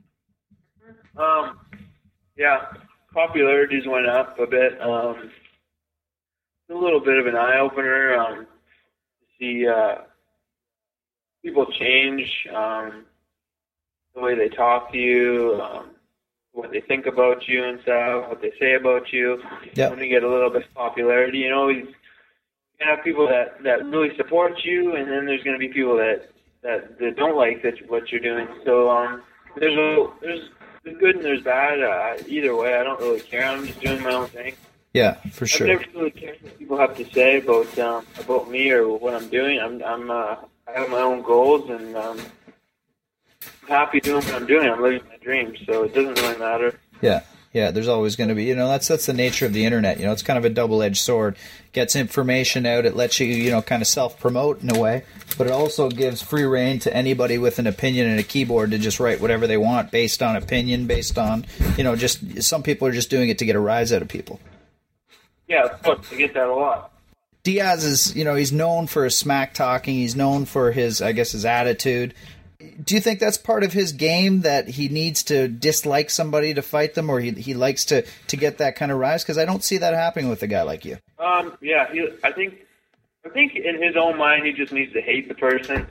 Um, yeah, popularities went up a bit. Um, a little bit of an eye opener. Um, to see uh, people change, um, the way they talk to you. Um, what they think about you and stuff, what they say about you. Yep. When you get a little bit of popularity, you know, you can have people that, that really support you, and then there's going to be people that, that, that don't like that what you're doing. So um, there's a, there's there's good and there's bad. Uh, either way, I don't really care. I'm just doing my own thing. Yeah, for sure. I never really care what people have to say about um, about me or what I'm doing. I'm I'm uh, I have my own goals, and um, I'm happy doing what I'm doing. I'm living my dreams, so it doesn't really matter. Yeah, yeah. There's always going to be, you know, that's that's the nature of the internet. You know, it's kind of a double-edged sword. Gets information out. It lets you, you know, kind of self-promote in a way, but it also gives free reign to anybody with an opinion and a keyboard to just write whatever they want based on opinion, based on, you know, just some people are just doing it to get a rise out of people. Yeah, of course, I get that a lot. Diaz is, you know, he's known for his smack talking. He's known for his, I guess, his attitude. Do you think that's part of his game, that he needs to dislike somebody to fight them, or he he likes to, to get that kind of rise? Because I don't see that happening with a guy like you. Um, yeah, he, I think I think in his own mind he just needs to hate the person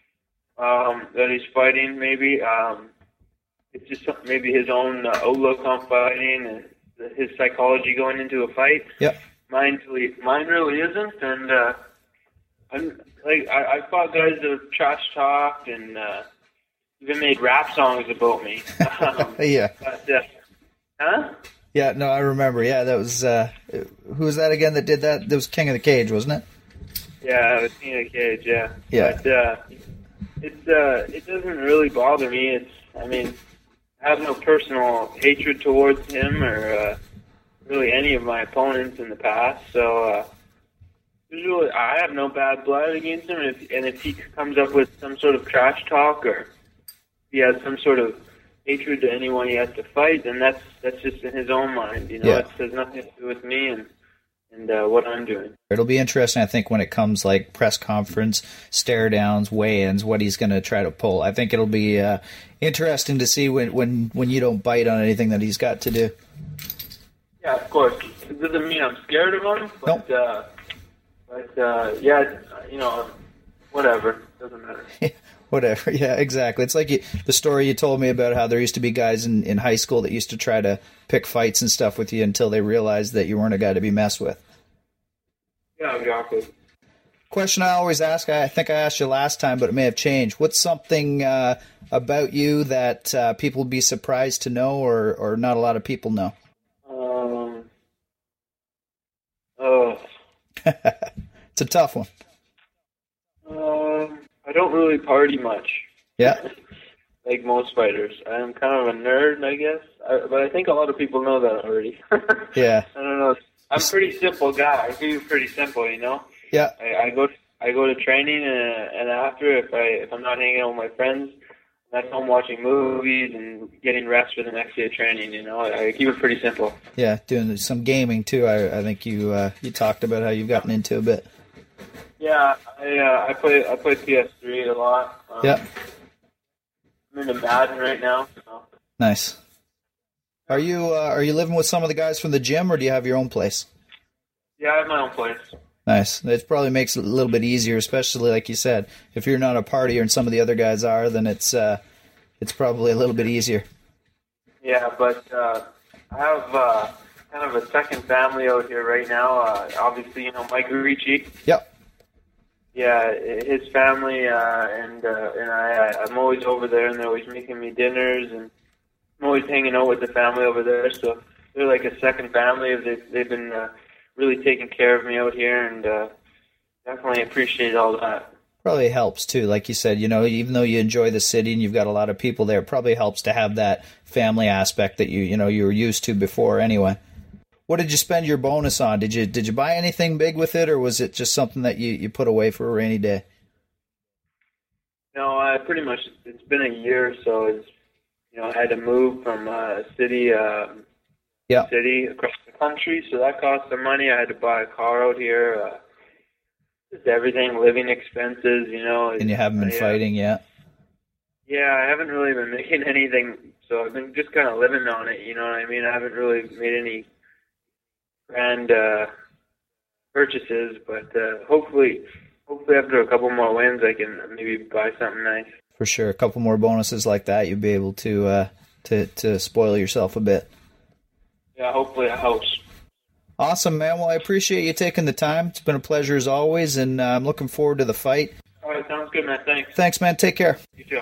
um, that he's fighting. Maybe um, it's just maybe his own uh, outlook on fighting and his psychology going into a fight. Yep. Mine really, mine really isn't, and uh, I'm like I, I fought guys that have trash talked and uh, even made rap songs about me. Um, yeah. But, uh, huh? Yeah. No, I remember. Yeah, that was uh, who was that again that did that? That was King of the Cage, wasn't it? Yeah, it was King of the Cage. Yeah. Yeah. But uh, it's uh, it doesn't really bother me. It's I mean, I have no personal hatred towards him or uh, really any of my opponents in the past. So. Uh, Usually, I have no bad blood against him, and if, and if he comes up with some sort of trash talk or he has some sort of hatred to anyone he has to fight, then that's that's just in his own mind. You know, Yeah. it has nothing to do with me and and uh, what I'm doing. It'll be interesting, I think, when it comes like press conference, stare downs, weigh-ins, what he's going to try to pull. I think it'll be uh, interesting to see when, when when you don't bite on anything that he's got to do. Yeah, of course. It doesn't mean I'm scared of him, but. Nope. Uh, But, uh, yeah, you know, whatever. Doesn't matter. Whatever. Yeah, exactly. It's like you, the story you told me about how there used to be guys in, in high school that used to try to pick fights and stuff with you until they realized that you weren't a guy to be messed with. Yeah, exactly. Question I always ask, I think I asked you last time, but it may have changed. What's something uh, about you that uh, people would be surprised to know or, or not a lot of people know? Um, oh. It's a tough one. Um, I don't really party much. Yeah. Like most fighters. I'm kind of a nerd, I guess. I, but I think a lot of people know that already. Yeah. I don't know. I'm a pretty simple guy. I do pretty simple, you know? Yeah. I, I go I go to training, and, and after, if, I, if I'm not hanging out with my friends, I'm at home watching movies and getting rest for the next day of training, you know? I, I keep it pretty simple. Yeah, doing some gaming, too. I, I think you uh, you talked about how you've gotten into a bit. Yeah, I uh, I play I play P S three a lot. Um, yeah. I'm into Madden right now. So. Nice. Are you uh, are you living with some of the guys from the gym, or do you have your own place? Yeah, I have my own place. Nice. It probably makes it a little bit easier, especially like you said, if you're not a partier and some of the other guys are, then it's uh, it's probably a little bit easier. Yeah, but uh, I have uh, kind of a second family out here right now. Uh, obviously, you know Mike Ricci. Yep. Yeah, his family uh, and uh, and I. I'm always over there, and they're always making me dinners, and I'm always hanging out with the family over there. So they're like a second family. They've they've been uh, really taking care of me out here, and uh, definitely appreciate all that. Probably helps too, like you said. You know, even though you enjoy the city and you've got a lot of people there, it probably helps to have that family aspect that you you know you were used to before. Anyway, what did you spend your bonus on? Did you did you buy anything big with it, or was it just something that you, you put away for a rainy day? No, I pretty much. It's been a year, so it's you know I had to move from uh, a city uh, yeah. city across the country, so that cost some money. I had to buy a car out here. Uh, just everything, living expenses, you know. And you haven't been yeah. fighting yet? Yeah, I haven't really been making anything, so I've been just kind of living on it, you know what I mean? I haven't really made any grand uh, purchases, but uh, hopefully, hopefully after a couple more wins, I can maybe buy something nice. For sure, a couple more bonuses like that, you'll be able to uh, to to spoil yourself a bit. Yeah, hopefully it helps. Awesome, man. Well, I appreciate you taking the time. It's been a pleasure as always, and uh, I'm looking forward to the fight. All right, sounds good, man. Thanks. Thanks, man. Take care. You too.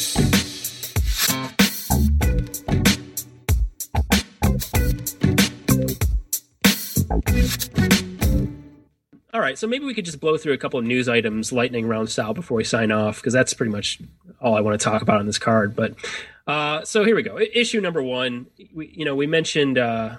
All right, so maybe we could just blow through a couple of news items, lightning round style, before we sign off, because that's pretty much all I want to talk about on this card. But uh, so here we go. I- issue number one. We, you know, we mentioned. Uh,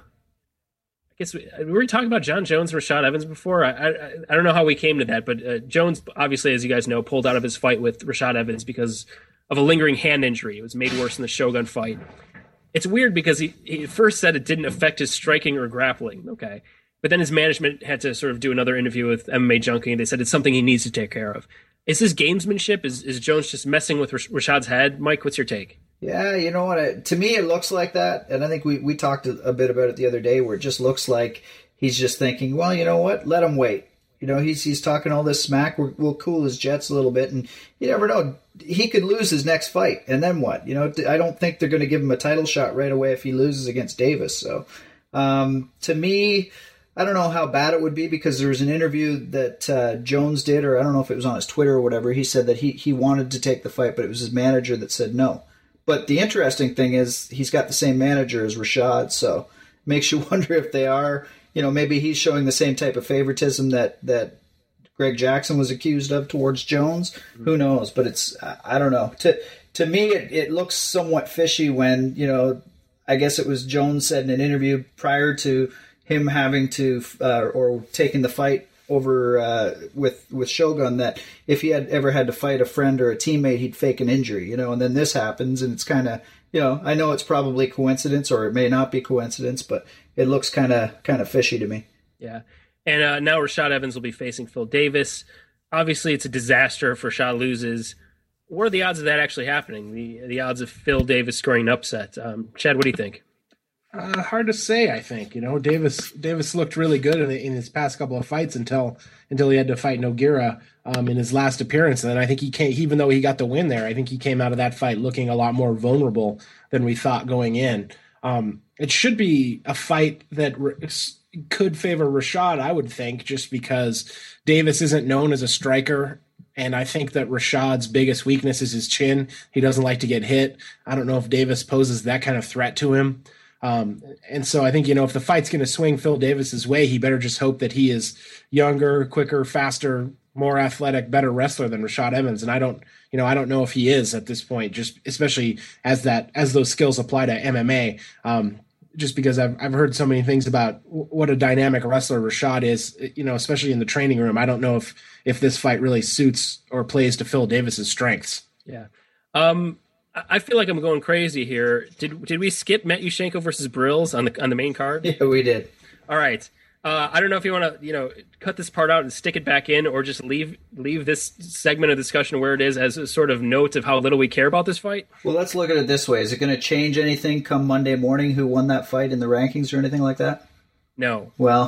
I guess we, we were talking about John Jones and Rashad Evans before. I, I I don't know how we came to that, but uh, Jones, obviously, as you guys know, pulled out of his fight with Rashad Evans because of a lingering hand injury. It was made worse in the Shogun fight. It's weird because he, he first said it didn't affect his striking or grappling. Okay. But then his management had to sort of do another interview with M M A Junkie, and they said it's something he needs to take care of. Is this gamesmanship? Is is Jones just messing with Rash- Rashad's head? Mike, what's your take? Yeah, you know what? It, to me, it looks like that, and I think we, we talked a, a bit about it the other day, where it just looks like he's just thinking, well, you know what? Let him wait. You know, he's he's talking all this smack. We're, we'll cool his jets a little bit, and you never know. He could lose his next fight, and then what? You know, I don't think they're going to give him a title shot right away if he loses against Davis. So, um, to me, I don't know how bad it would be, because there was an interview that uh, Jones did, or I don't know if it was on his Twitter or whatever. He said that he, he wanted to take the fight, but it was his manager that said no. But the interesting thing is he's got the same manager as Rashad, so it makes you wonder if they are, you know, maybe he's showing the same type of favoritism that, that Greg Jackson was accused of towards Jones. Mm-hmm. Who knows? But it's, I don't know. To to me, it, it looks somewhat fishy when, you know, I guess it was Jones said in an interview prior to him having to uh, or taking the fight over uh, with with Shogun, that if he had ever had to fight a friend or a teammate, he'd fake an injury, you know. And then this happens, and it's kind of, you know, I know it's probably coincidence, or it may not be coincidence, but it looks kind of kind of fishy to me. Yeah, and uh, now Rashad Evans will be facing Phil Davis. Obviously, it's a disaster if Rashad loses. What are the odds of that actually happening? The the odds of Phil Davis scoring an upset? Um, Chad, what do you think? Uh, hard to say, I think. You know, Davis Davis looked really good in, in his past couple of fights until until he had to fight Nogueira um, in his last appearance. And then I think he came, even though he got the win there, I think he came out of that fight looking a lot more vulnerable than we thought going in. Um, it should be a fight that re- could favor Rashad, I would think, just because Davis isn't known as a striker. And I think that Rashad's biggest weakness is his chin. He doesn't like to get hit. I don't know if Davis poses that kind of threat to him. Um, and so I think, you know, if the fight's going to swing Phil Davis's way, he better just hope that he is younger, quicker, faster, more athletic, better wrestler than Rashad Evans. And I don't, you know, I don't know if he is at this point, just especially as that, as those skills apply to M M A. Um, just because I've, I've heard so many things about what a dynamic wrestler Rashad is, you know, especially in the training room. I don't know if, if this fight really suits or plays to Phil Davis's strengths. Yeah. Um, I feel like I'm going crazy here. Did did we skip Matt Yushchenko versus Brills on the on the main card? Yeah, we did. All right. Uh, I don't know if you want to, you know, cut this part out and stick it back in, or just leave leave this segment of discussion where it is as a sort of note of how little we care about this fight. Well, let's look at it this way: is it going to change anything come Monday morning? Who won that fight in the rankings or anything like that? No. Well,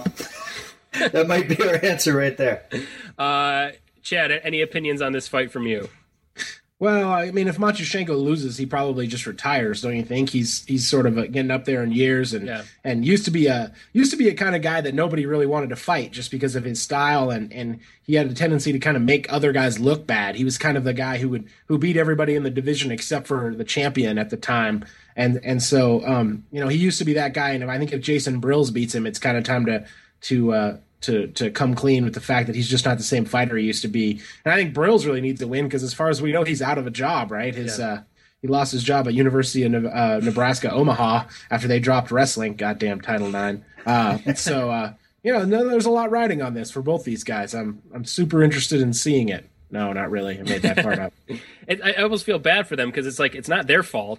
that might be our answer right there. Uh, Chad, any opinions on this fight from you? Well, I mean, if Matyushenko loses, he probably just retires, don't you think? He's he's sort of getting up there in years, and yeah. and used to be a used to be a kind of guy that nobody really wanted to fight just because of his style, and, and he had a tendency to kind of make other guys look bad. He was kind of the guy who would who beat everybody in the division except for the champion at the time, and and so um, you know, he used to be that guy. And I think if Jason Brills beats him, it's kind of time to to. Uh, to to come clean with the fact that he's just not the same fighter he used to be. And I think Brills really needs to win because as far as we know, he's out of a job, right? His yeah. uh, he lost his job at University of uh, Nebraska, Omaha after they dropped wrestling. Goddamn Title nine. Uh, so, uh, you know, no, there's a lot riding on this for both these guys. I'm I'm super interested in seeing it. No, not really. I made that part up. It, I almost feel bad for them because it's like it's not their fault.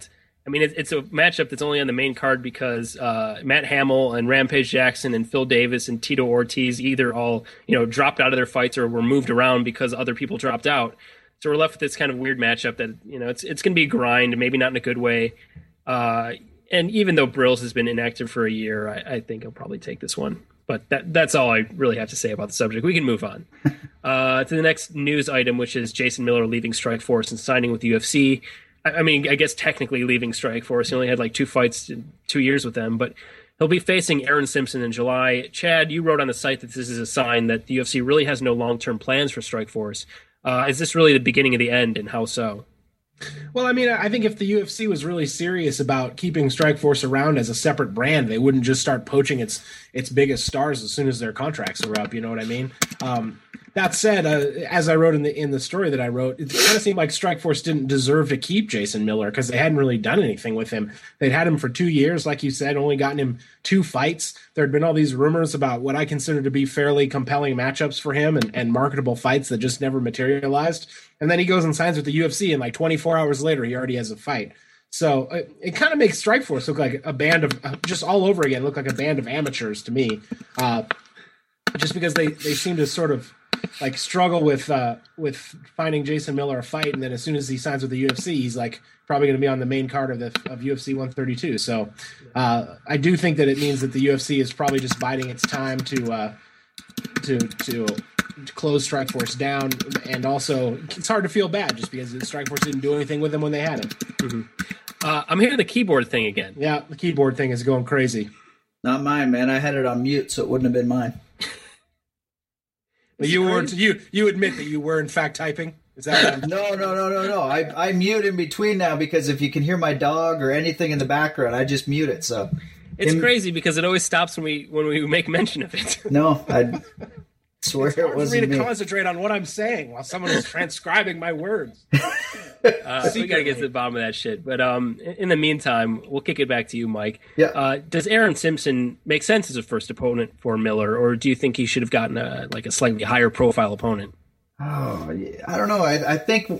I mean, it, it's a matchup that's only on the main card because uh, Matt Hamill and Rampage Jackson and Phil Davis and Tito Ortiz either all, you know, dropped out of their fights or were moved around because other people dropped out. So we're left with this kind of weird matchup that, you know, it's it's going to be a grind, maybe not in a good way. Uh, and even though Brills has been inactive for a year, I, I think he'll probably take this one. But that that's all I really have to say about the subject. We can move on uh, to the next news item, which is Jason Miller leaving Strikeforce and signing with the U F C. I mean, I guess technically leaving Strikeforce. He only had like two fights in two years with them, but he'll be facing Aaron Simpson in July. Chad, you wrote on the site that this is a sign that the U F C really has no long-term plans for Strikeforce. Uh, is this really the beginning of the end, and how so? Well, I mean, I think if the U F C was really serious about keeping Strikeforce around as a separate brand, they wouldn't just start poaching its its biggest stars as soon as their contracts are up. You know what I mean? Um, that said, uh, as I wrote in the in the story that I wrote, it kind of seemed like Strikeforce didn't deserve to keep Jason Miller because they hadn't really done anything with him. They'd had him for two years, like you said, only gotten him two fights. There had been all these rumors about what I consider to be fairly compelling matchups for him and, and marketable fights that just never materialized. And then he goes and signs with the U F C, and like twenty-four hours later, he already has a fight. So it, it kind of makes Strikeforce look like a band of, uh, just all over again, look like a band of amateurs to me. Uh, just because they, they seem to sort of like struggle with uh, with finding Jason Miller a fight, and then as soon as he signs with the U F C, he's like probably going to be on the main card of the of U F C one thirty-two. So uh, I do think that it means that the U F C is probably just biding its time to uh, to to. to close Strikeforce down, and also it's hard to feel bad just because Strikeforce didn't do anything with him when they had him. Mm-hmm. Uh, I'm hearing the keyboard thing again. Yeah, the keyboard thing is going crazy. Not mine, man. I had it on mute, so it wouldn't have been mine. But you were you you admit that you were in fact typing? Is that no, no, no, no, no. I I mute in between now because if you can hear my dog or anything in the background, I just mute it. So it's in... crazy because it always stops when we when we make mention of it. No, I. Swear it's hard it wasn't for me to me. concentrate on what I'm saying while someone is transcribing my words. Uh, we got to get to the bottom of that shit. But um, in the meantime, we'll kick it back to you, Mike. Yeah. Uh, does Aaron Simpson make sense as a first opponent for Miller, or do you think he should have gotten a like a slightly higher profile opponent? Oh, yeah. I don't know. I, I think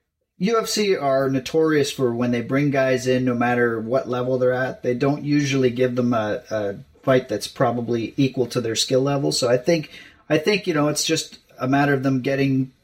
U F C are notorious for when they bring guys in, no matter what level they're at, they don't usually give them a, a fight that's probably equal to their skill level. So I think. I think, you know, it's just a matter of them getting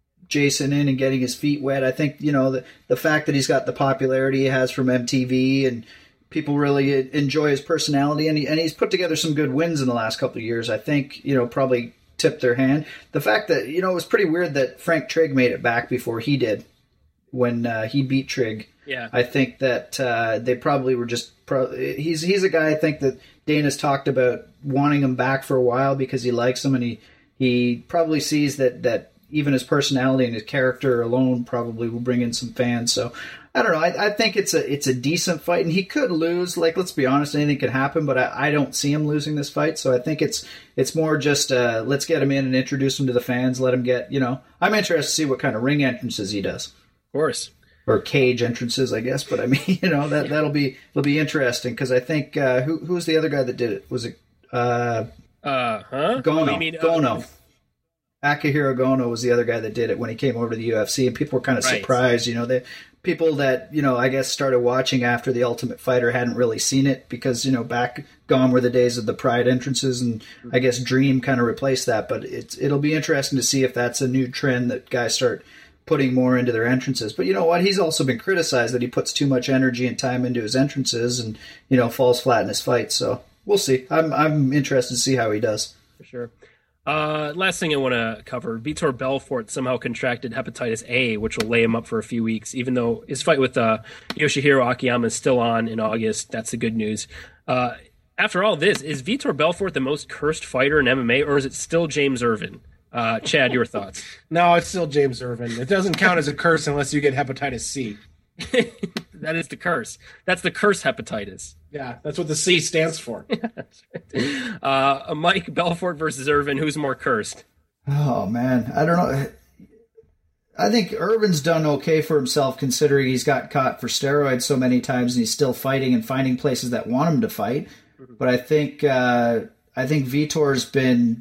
Jason in and getting his feet wet. I think, you know, the, the fact that he's got the popularity he has from M T V and people really enjoy his personality, and, he, and he's put together some good wins in the last couple of years, I think, you know, probably tipped their hand. The fact that, you know, it was pretty weird that Frank Trigg made it back before he did when uh, he beat Trigg. Yeah. I think that uh, they probably were just pro- – he's, he's a guy I think that Dana's talked about wanting him back for a while because he likes him, and he, he probably sees that, that even his personality and his character alone probably will bring in some fans. So I don't know. I, I think it's a it's a decent fight, and he could lose. Like, let's be honest, anything could happen, but I, I don't see him losing this fight. So I think it's it's more just uh, let's get him in and introduce him to the fans. Let him get, you know, I'm interested to see what kind of ring entrances he does. Of course. Or cage entrances, I guess. But I mean, you know, that that'll be it'll be interesting because I think uh, who who was the other guy that did it? Was it uh, uh huh Gono? You mean, uh, Gono. Akihiro Gono was the other guy that did it when he came over to the U F C, and people were kind of right. surprised. You know, they people that you know I guess started watching after the Ultimate Fighter hadn't really seen it because you know back gone were the days of the Pride entrances, and I guess Dream kind of replaced that. But it's it'll be interesting to see if that's a new trend that guys start putting more into their entrances. But you know what? He's also been criticized that he puts too much energy and time into his entrances and, you know, falls flat in his fights. So we'll see. I'm I'm interested to see how he does. For sure. Uh, last thing I want to cover, Vitor Belfort somehow contracted hepatitis A, which will lay him up for a few weeks, even though his fight with uh, Yoshihiro Akiyama is still on in August. That's the good news. Uh, after all this, is Vitor Belfort the most cursed fighter in M M A, or is it still James Irvin? Uh, Chad, your thoughts? No, it's still James Irvin. It doesn't count as a curse unless you get hepatitis C. That is the curse. That's the curse hepatitis. Yeah, that's what the C stands for. uh, Mike, Belfort versus Irvin, who's more cursed? Oh, man. I don't know. I think Irvin's done okay for himself considering he's got caught for steroids so many times and he's still fighting and finding places that want him to fight. But I think uh, I think Vitor's been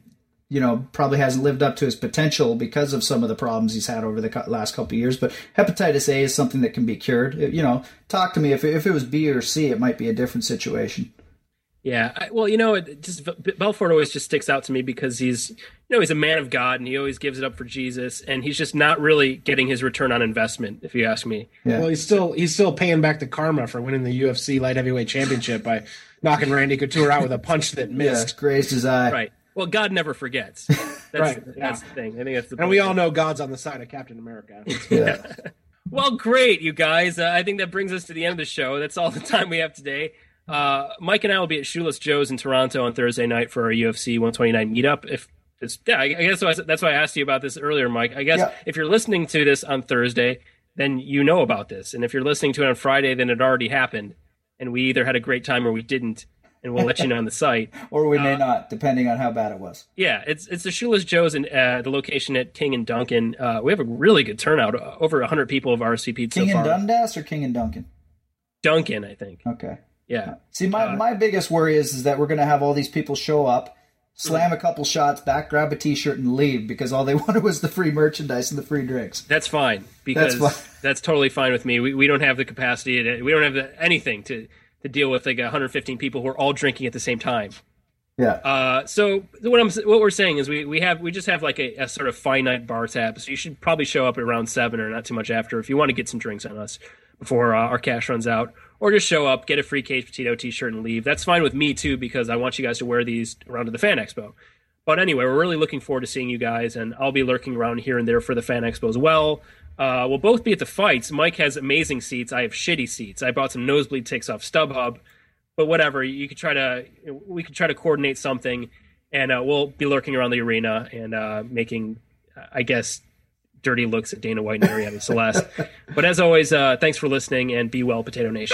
you know, probably hasn't lived up to his potential because of some of the problems he's had over the last couple of years. But hepatitis A is something that can be cured. You know, talk to me. If, if it was B or C, it might be a different situation. Yeah, I, well, you know, it just Belfort always just sticks out to me because he's, you know, he's a man of God and he always gives it up for Jesus, and he's just not really getting his return on investment, if you ask me. Yeah. Well, he's still he's still paying back the karma for winning the U F C light heavyweight championship by knocking Randy Couture out with a punch that missed. Yeah, grazed his eye. Right. Well, God never forgets. That's, right. That's yeah. the thing. I think that's the. And we all know God's on the side of Captain America. Yeah. Well, great, you guys. Uh, I think that brings us to the end of the show. That's all the time we have today. Uh, Mike and I will be at Shoeless Joe's in Toronto on Thursday night for our U F C one twenty-nine meetup. If it's, yeah, I guess that's why I asked you about this earlier, Mike. I guess yeah. if you're listening to this on Thursday, then you know about this. And if you're listening to it on Friday, then it already happened. And we either had a great time or we didn't. And we'll let you know on the site. Or we may uh, not, depending on how bad it was. Yeah, it's it's the Shoeless Joe's and uh, the location at King and Duncan. Uh, we have a really good turnout. Uh, over one hundred people have R S V P'd so King far. and Dundas or King and Duncan? Duncan, I think. Okay. Yeah. See, my, uh, my biggest worry is, is that we're going to have all these people show up, slam a couple shots, back, grab a T-shirt, and leave because all they wanted was the free merchandise and the free drinks. That's fine because that's, fine. that's totally fine with me. We we don't have the capacity. To, we don't have the, anything to, to deal with like one hundred fifteen people who are all drinking at the same time. Yeah. Uh, so what I'm what we're saying is we, we have we just have like a, a sort of finite bar tab. So you should probably show up at around seven or not too much after if you want to get some drinks on us before uh, our cash runs out. Or just show up, get a free Cage Potato T-shirt, and leave. That's fine with me, too, because I want you guys to wear these around to the Fan Expo. But anyway, we're really looking forward to seeing you guys, and I'll be lurking around here and there for the Fan Expo as well. Uh, we'll both be at the fights. Mike has amazing seats. I have shitty seats. I bought some nosebleed ticks off StubHub. But whatever, you could try to, we could try to coordinate something, and uh, we'll be lurking around the arena and uh, making, I guess, dirty looks at Dana White and Ariana Celeste. But as always, uh, thanks for listening, and be well, Potato Nation.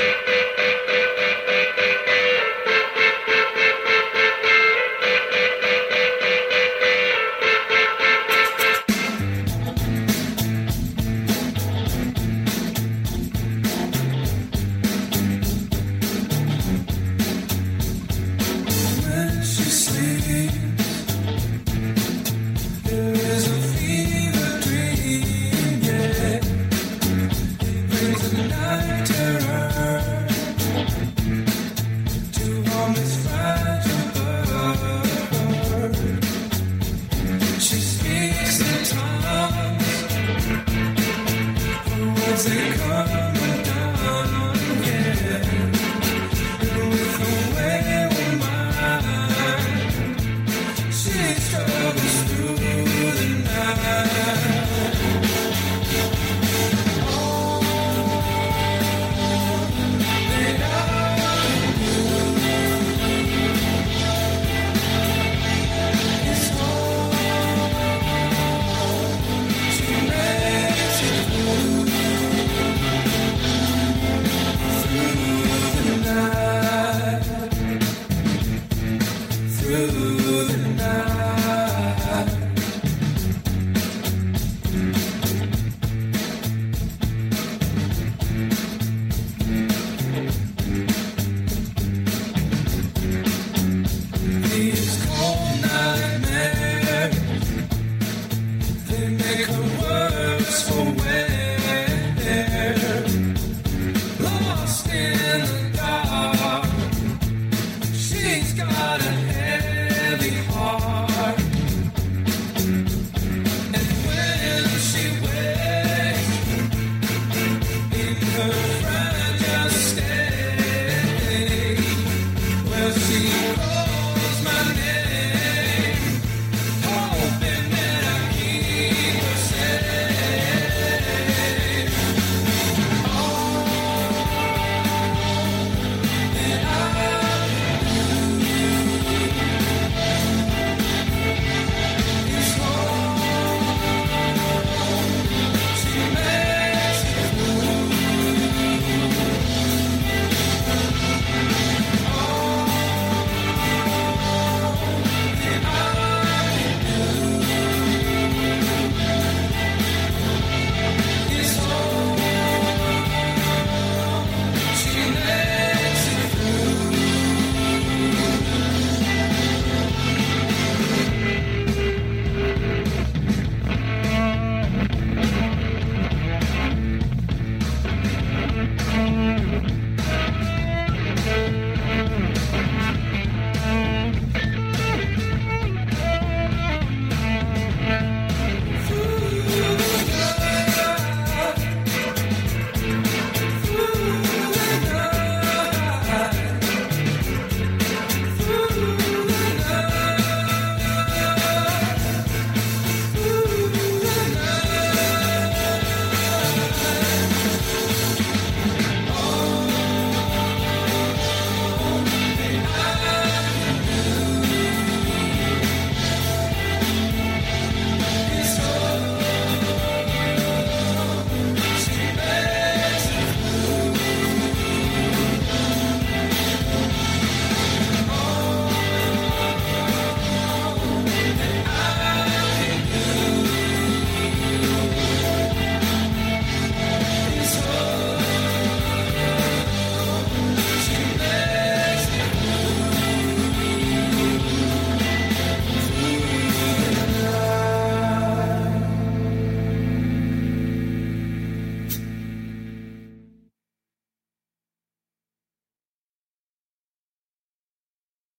She speaks the tongue. What's it called?